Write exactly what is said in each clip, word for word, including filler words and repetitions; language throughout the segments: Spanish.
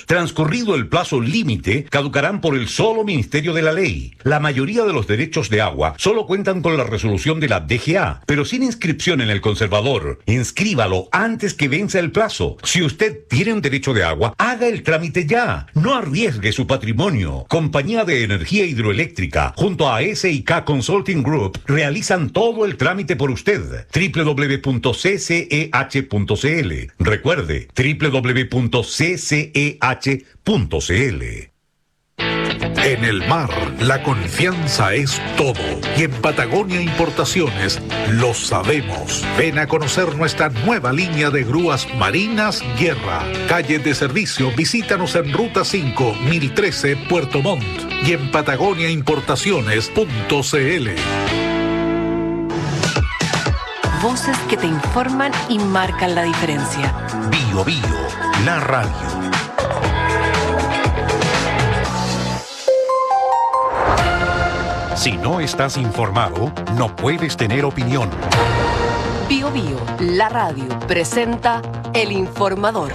Transcurrido el plazo límite, caducarán por el solo Ministerio de la Ley. La mayoría de los derechos de agua solo cuentan con la resolución de la D G A, pero sin inscripción en el conservador. Inscríbalo antes que venza el plazo. Si usted tiene un derecho de agua, haga el trámite ya. No arriesgue su patrimonio. Compañía de Energía Hidroeléctrica, junto a S I K Consulting Group, realizan todo el trámite por usted. doble u doble u doble u punto c c e h punto c l. Recuerde, doble u doble u doble u punto c c e h punto c l. En el mar, la confianza es todo. Y en Patagonia Importaciones lo sabemos. Ven a conocer nuestra nueva línea de grúas marinas Guerra. Calle de servicio, visítanos en Ruta cinco, mil trece, Puerto Montt. Y en patagonia importaciones punto c l. Voces que te informan y marcan la diferencia. Bio Bio, la radio. Si no estás informado, no puedes tener opinión. Bio Bio, la radio, presenta El Informador.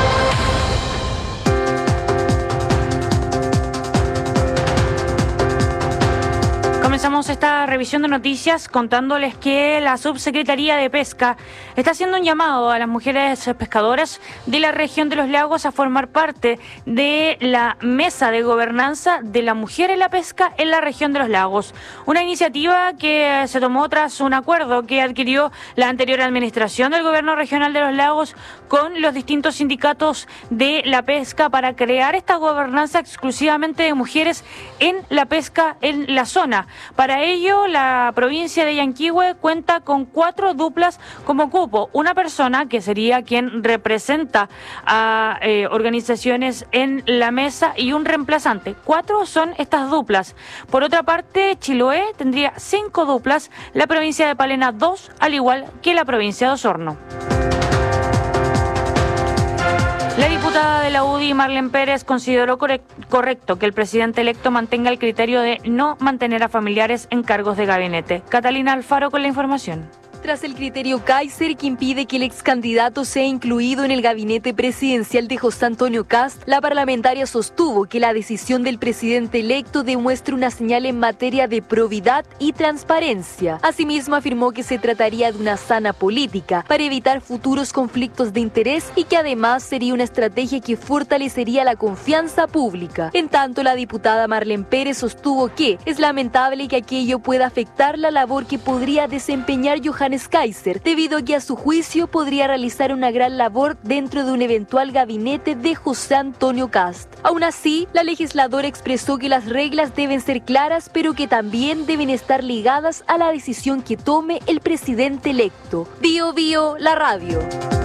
Comenzamos esta revisión de noticias contándoles que la Subsecretaría de Pesca está haciendo un llamado a las mujeres pescadoras de la región de los lagos a formar parte de la mesa de gobernanza de la mujer en la pesca en la región de los lagos. Una iniciativa que se tomó tras un acuerdo que adquirió la anterior administración del gobierno regional de los lagos con los distintos sindicatos de la pesca para crear esta gobernanza exclusivamente de mujeres en la pesca en la zona. Para ello, la provincia de Yanquihue cuenta con cuatro duplas como cupo. Una persona que sería quien representa a eh, organizaciones en la mesa y un reemplazante. Cuatro son estas duplas. Por otra parte, Chiloé tendría cinco duplas, la provincia de Palena dos, al igual que la provincia de Osorno. La diputada de la U D I, Marlene Pérez, consideró correcto que el presidente electo mantenga el criterio de no mantener a familiares en cargos de gabinete. Catalina Alfaro con la información. Tras el criterio Kaiser que impide que el ex candidato sea incluido en el gabinete presidencial de José Antonio Kast, la parlamentaria sostuvo que la decisión del presidente electo demuestra una señal en materia de probidad y transparencia. Asimismo, afirmó que se trataría de una sana política para evitar futuros conflictos de interés y que además sería una estrategia que fortalecería la confianza pública. En tanto, la diputada Marlene Pérez sostuvo que es lamentable que aquello pueda afectar la labor que podría desempeñar Johannes Kaiser, debido a que a su juicio podría realizar una gran labor dentro de un eventual gabinete de José Antonio Kast. Aún así, la legisladora expresó que las reglas deben ser claras, pero que también deben estar ligadas a la decisión que tome el presidente electo. Bio Bio, la radio.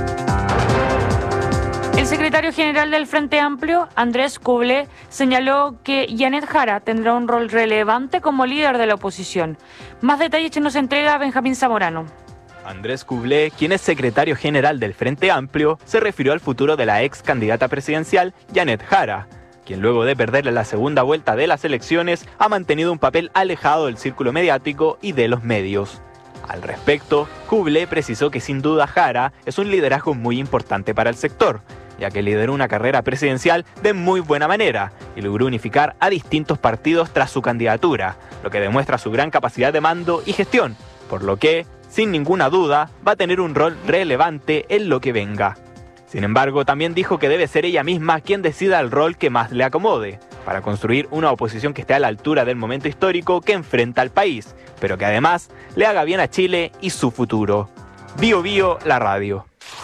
El secretario general del Frente Amplio, Andrés Kuble, señaló que Janet Jara tendrá un rol relevante como líder de la oposición. Más detalles que nos entrega Benjamín Zamorano. Andrés Kuble, quien es secretario general del Frente Amplio, se refirió al futuro de la ex candidata presidencial, Janet Jara, quien luego de perderle la segunda vuelta de las elecciones ha mantenido un papel alejado del círculo mediático y de los medios. Al respecto, Kuble precisó que sin duda Jara es un liderazgo muy importante para el sector, ya que lideró una carrera presidencial de muy buena manera y logró unificar a distintos partidos tras su candidatura, lo que demuestra su gran capacidad de mando y gestión, por lo que, sin ninguna duda, va a tener un rol relevante en lo que venga. Sin embargo, también dijo que debe ser ella misma quien decida el rol que más le acomode, para construir una oposición que esté a la altura del momento histórico que enfrenta al país, pero que además le haga bien a Chile y su futuro. Bio Bio, la radio.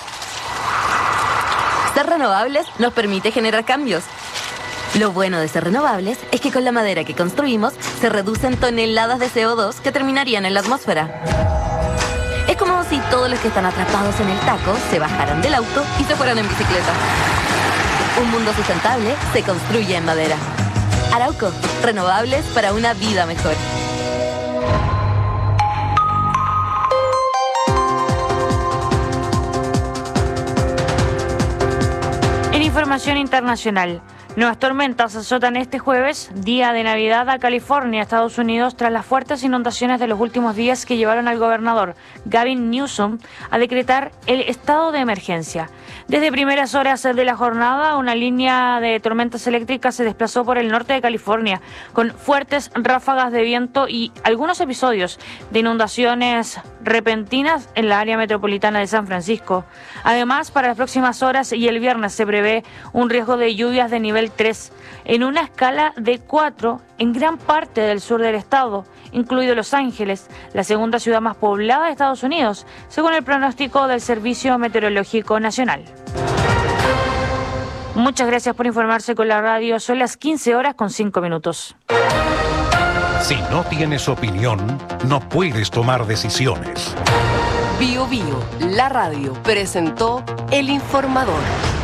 Ser renovables nos permite generar cambios. Lo bueno de ser renovables es que con la madera que construimos se reducen toneladas de C O dos que terminarían en la atmósfera. Es como si todos los que están atrapados en el taco se bajaran del auto y se fueran en bicicleta. Un mundo sustentable se construye en madera. Arauco, renovables para una vida mejor. En información internacional, nuevas tormentas azotan este jueves, día de Navidad, a California, Estados Unidos, tras las fuertes inundaciones de los últimos días que llevaron al gobernador Gavin Newsom a decretar el estado de emergencia. Desde primeras horas de la jornada, una línea de tormentas eléctricas se desplazó por el norte de California, con fuertes ráfagas de viento y algunos episodios de inundaciones repentinas en la área metropolitana de San Francisco. Además, para las próximas horas y el viernes se prevé un riesgo de lluvias de nivel tres, en una escala de cuatro en gran parte del sur del estado, incluido Los Ángeles, la segunda ciudad más poblada de Estados Unidos, según el pronóstico del Servicio Meteorológico Nacional. Muchas gracias por informarse con la radio. Son las quince horas con cinco minutos. Si no tienes opinión, no puedes tomar decisiones. Bio Bio, la radio, presentó El Informador.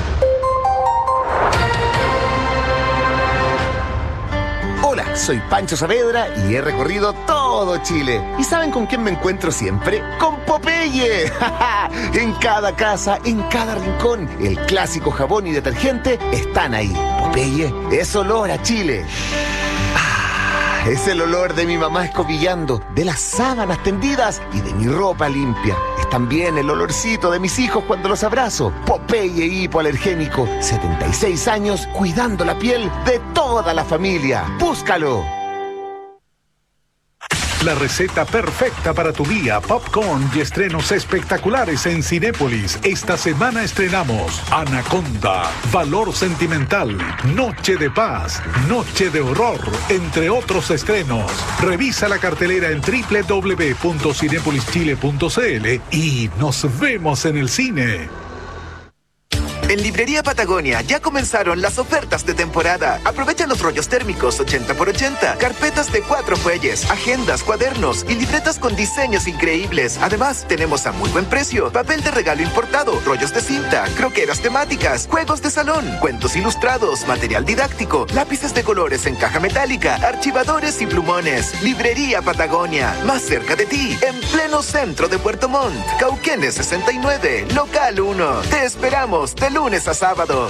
Hola, soy Pancho Saavedra y he recorrido todo Chile. ¿Y saben con quién me encuentro siempre? ¡Con Popeye! En cada casa, en cada rincón, el clásico jabón y detergente están ahí. Popeye es olor a Chile. Ah, es el olor de mi mamá escobillando, de las sábanas tendidas y de mi ropa limpia. Es también el olorcito de mis hijos cuando los abrazo. Popeye hipoalergénico, setenta y seis años cuidando la piel de toda la familia. ¡Búscalo! La receta perfecta para tu día, popcorn y estrenos espectaculares en Cinépolis. Esta semana estrenamos Anaconda, Valor Sentimental, Noche de Paz, Noche de Horror, entre otros estrenos. Revisa la cartelera en doble u doble u doble u punto cinépolis chile punto c l y nos vemos en el cine. En Librería Patagonia ya comenzaron las ofertas de temporada. Aprovecha los rollos térmicos ochenta por ochenta, carpetas de cuatro fuelles, agendas, cuadernos y libretas con diseños increíbles. Además, tenemos a muy buen precio papel de regalo importado, rollos de cinta, croqueras temáticas, juegos de salón, cuentos ilustrados, material didáctico, lápices de colores en caja metálica, archivadores y plumones. Librería Patagonia, más cerca de ti, en pleno centro de Puerto Montt. Cauquenes sesenta y nueve, local uno. Te esperamos de lunes a sábado.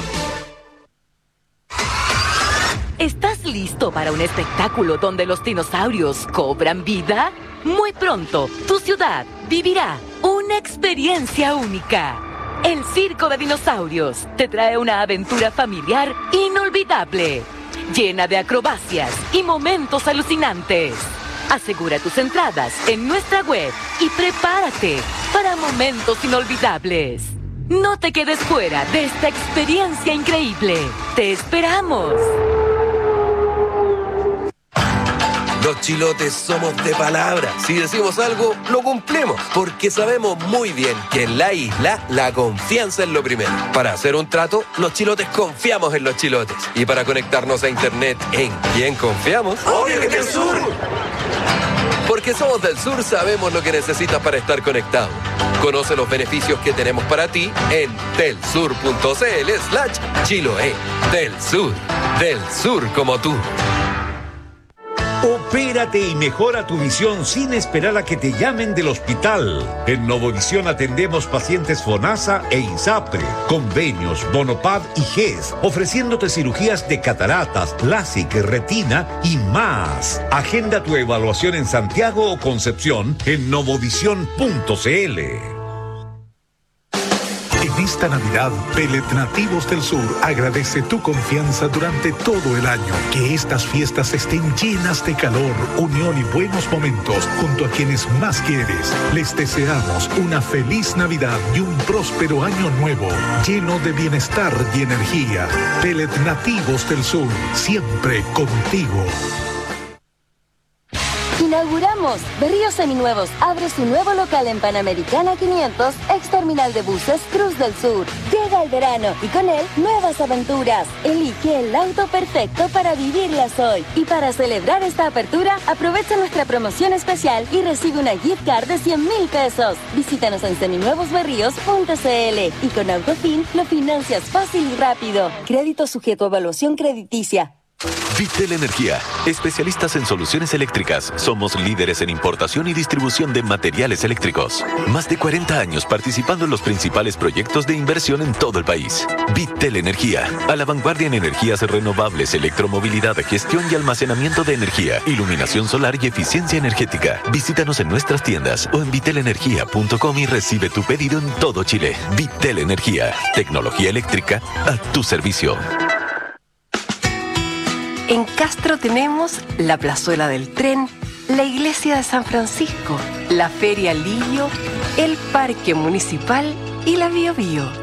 ¿Estás listo para un espectáculo donde los dinosaurios cobran vida? Muy pronto, tu ciudad vivirá una experiencia única. El Circo de Dinosaurios te trae una aventura familiar inolvidable, llena de acrobacias y momentos alucinantes. Asegura tus entradas en nuestra web y prepárate para momentos inolvidables. No te quedes fuera de esta experiencia increíble. ¡Te esperamos! Los chilotes somos de palabra. Si decimos algo, lo cumplimos. Porque sabemos muy bien que en la isla la confianza es lo primero. Para hacer un trato, los chilotes confiamos en los chilotes. Y para conectarnos a internet, ¿en quién confiamos? ¡Obvio que Del Sur! Porque somos del sur, sabemos lo que necesitas para estar conectado. Conoce los beneficios que tenemos para ti en telsur.cl slash Chiloé. Del Sur, del sur como tú. Opérate y mejora tu visión sin esperar a que te llamen del hospital. En Novovisión atendemos pacientes FONASA e INSAPRE, convenios, Bonopad y G E S, ofreciéndote cirugías de cataratas, LASIK, retina y más. Agenda tu evaluación en Santiago o Concepción en novovisión punto c l. En esta Navidad, Pellet Nativos del Sur agradece tu confianza durante todo el año. Que estas fiestas estén llenas de calor, unión y buenos momentos junto a quienes más quieres. Les deseamos una feliz Navidad y un próspero año nuevo, lleno de bienestar y energía. Pellet Nativos del Sur, siempre contigo. Inauguramos. Berríos Seminuevos abre su nuevo local en Panamericana quinientos, ex terminal de buses Cruz del Sur. Llega el verano y con él nuevas aventuras. Elige el auto perfecto para vivirlas hoy. Y para celebrar esta apertura, aprovecha nuestra promoción especial y recibe una gift card de cien mil pesos. Visítanos en seminuevos berríos punto c l y con Autofin lo financias fácil y rápido. Crédito sujeto a evaluación crediticia. Vitel Energía, especialistas en soluciones eléctricas. Somos líderes en importación y distribución de materiales eléctricos. Más de cuarenta años participando en los principales proyectos de inversión en todo el país. Vitel Energía, a la vanguardia en energías renovables, electromovilidad, gestión y almacenamiento de energía, iluminación solar y eficiencia energética. Visítanos en nuestras tiendas o en vitel energía punto com y recibe tu pedido en todo Chile. Vitel Energía, tecnología eléctrica a tu servicio. En Castro tenemos la Plazuela del Tren, la Iglesia de San Francisco, la Feria Lillo, el Parque Municipal y la Bio Bio.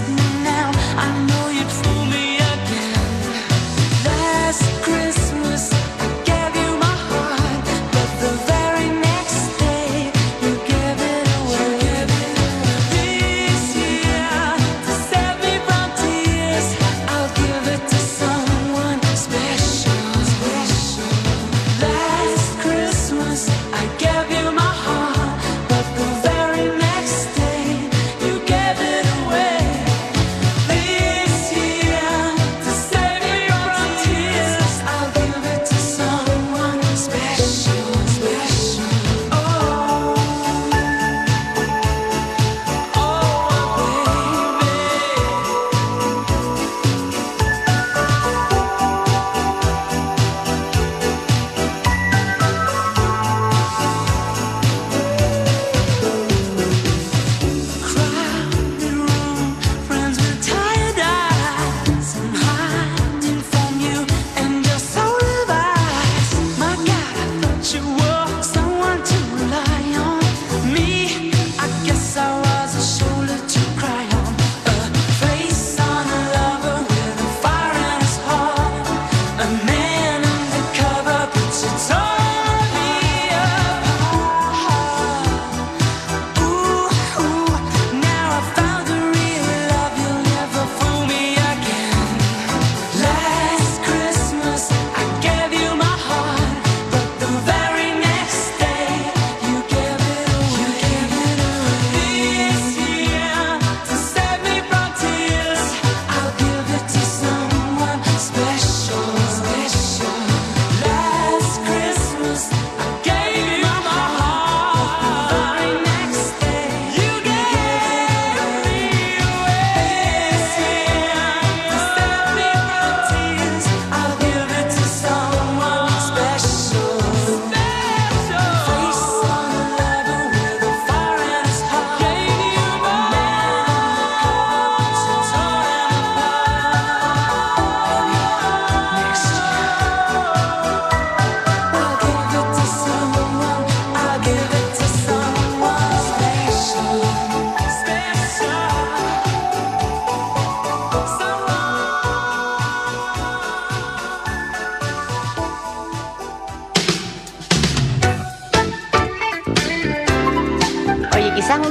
Christmas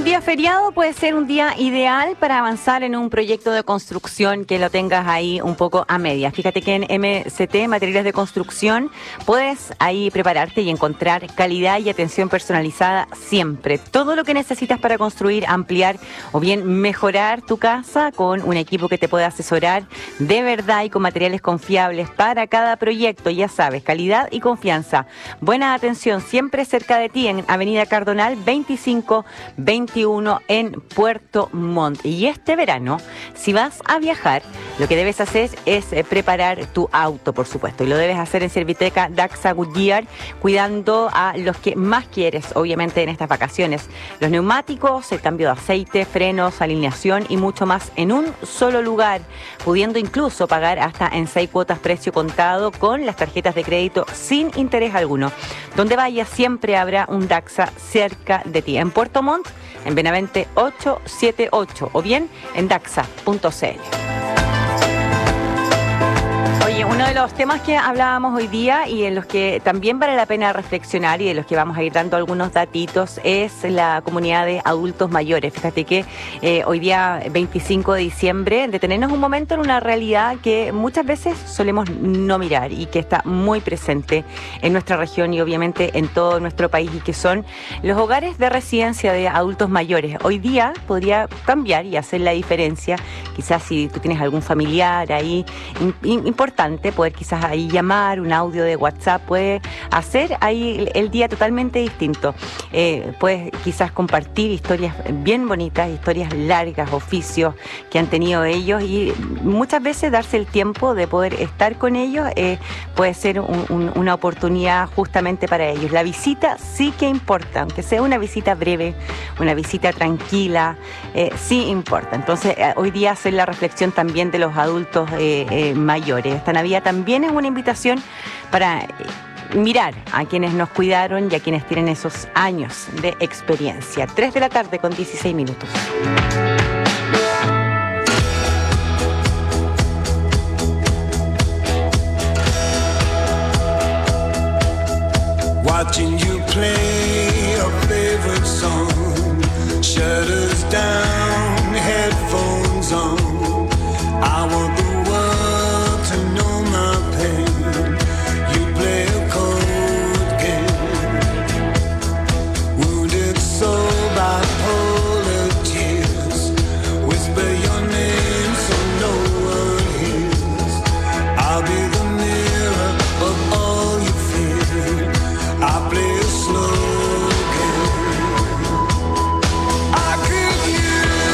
día feriado puede ser un día ideal para avanzar en un proyecto de construcción que lo tengas ahí un poco a media. Fíjate que en M C T, Materiales de Construcción, puedes ahí prepararte y encontrar calidad y atención personalizada siempre. Todo lo que necesitas para construir, ampliar o bien mejorar tu casa con un equipo que te pueda asesorar de verdad y con materiales confiables para cada proyecto. Ya sabes, calidad y confianza. Buena atención siempre cerca de ti en Avenida Cardonal veinticinco veintiuno en Puerto Montt. Y este verano, si vas a viajar, lo que debes hacer es eh, preparar tu auto, por supuesto, y lo debes hacer en Serviteca Daxa Goodyear, cuidando a los que más quieres, obviamente, en estas vacaciones. Los neumáticos, el cambio de aceite, frenos, alineación y mucho más en un solo lugar, pudiendo incluso pagar hasta en seis cuotas precio contado con las tarjetas de crédito sin interés alguno. Donde vayas siempre habrá un Daxa cerca de ti. En Puerto Montt, en Benavente ochocientos setenta y ocho o bien en daxa punto c l. Oye, uno de los temas que hablábamos hoy día y en los que también vale la pena reflexionar y de los que vamos a ir dando algunos datitos es la comunidad de adultos mayores. Fíjate que eh, hoy día veinticinco de diciembre, detenernos un momento en una realidad que muchas veces solemos no mirar y que está muy presente en nuestra región y obviamente en todo nuestro país, y que son los hogares de residencia de adultos mayores. Hoy día podría cambiar y hacer la diferencia, quizás si tú tienes algún familiar ahí importante, poder quizás ahí llamar, un audio de WhatsApp puede hacer ahí el, el día totalmente distinto. Eh, puedes quizás compartir historias bien bonitas, historias largas, oficios que han tenido ellos, y muchas veces darse el tiempo de poder estar con ellos eh, puede ser un, un, una oportunidad justamente para ellos. La visita sí que importa, aunque sea una visita breve, una visita tranquila, eh, sí importa. Entonces eh, hoy día hacer la reflexión también de los adultos eh, eh, mayores. Esta Navidad también es una invitación para mirar a quienes nos cuidaron y a quienes tienen esos años de experiencia. tres de la tarde con dieciséis minutos. Watching you play your favorite song, shutters down, headphones on. I want the world to know my pain. You play a cold game. Wounded soul, bipolar tears. Whisper your name so no one hears. I'll be the mirror of all you fear. I play a slow game. I could use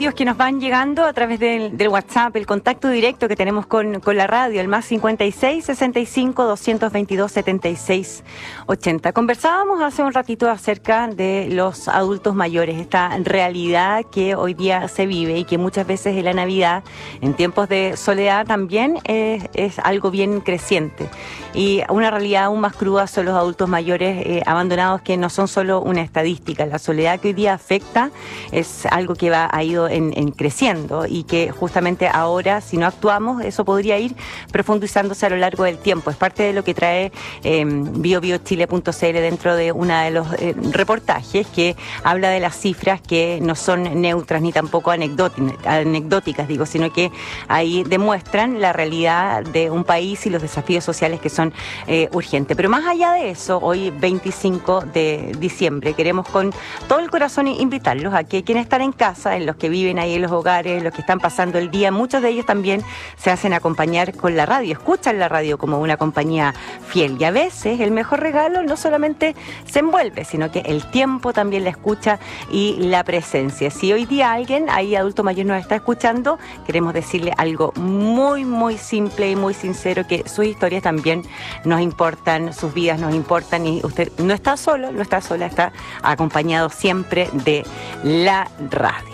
audios que nos van llegando a través del, del WhatsApp, el contacto directo que tenemos con, con la radio, el más cincuenta y seis, sesenta y cinco, doscientos veintidós, setenta y seis, ochenta. Conversábamos hace un ratito acerca de los adultos mayores, esta realidad que hoy día se vive y que muchas veces en la Navidad, en tiempos de soledad también es, es algo bien creciente. Y una realidad aún más cruda son los adultos mayores eh, abandonados, que no son solo una estadística. La soledad que hoy día afecta es algo que va, ha ido en, en creciendo y que justamente ahora, si no actuamos, eso podría ir profundizándose a lo largo del tiempo. Es parte de lo que trae eh, bio bio chile punto c l dentro de uno de los eh, reportajes que habla de las cifras que no son neutras ni tampoco anecdóticas, digo, sino que ahí demuestran la realidad de un país y los desafíos sociales que son eh, urgentes. Pero más allá de eso, hoy veinticinco de diciembre, queremos con todo el corazón invitarlos a que quienes están en casa, en los que viven ahí en los hogares, los que están pasando el día, muchos de ellos también se hacen acompañar con la radio, escuchan la radio como una compañía fiel, y a veces el mejor regalo no solamente se envuelve, sino que el tiempo también la escucha y la presencia. Si hoy día alguien ahí adulto mayor nos está escuchando, queremos decirle algo muy muy simple y muy sincero, que sus historias también nos importan, sus vidas nos importan, y usted no está solo, no está sola, está acompañado siempre de la radio.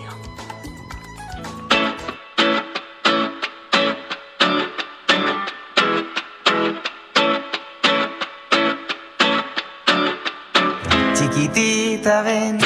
Chiquitita, ven,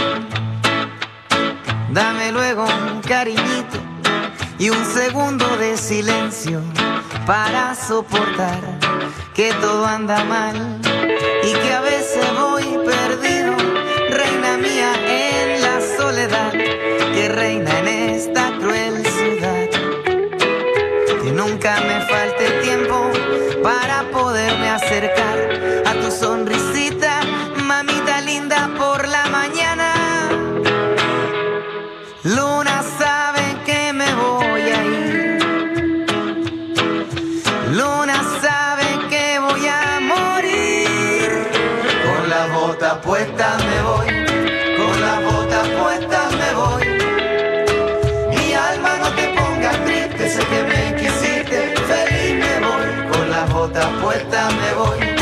dame luego un cariñito y un segundo de silencio para soportar que todo anda mal y que a veces voy perdido, reina mía, en la soledad que reina en esta cruel ciudad. Que nunca me falte tiempo para poderme acercar a tu sonrisita, mamita linda, por la mañana. Luna sabe que me voy a ir, Luna sabe que voy a morir. Con la bota puesta me voy, con la bota puesta me voy. Mi alma, no te pongas triste, sé que me quisiste, feliz me voy. Con la bota puesta me voy.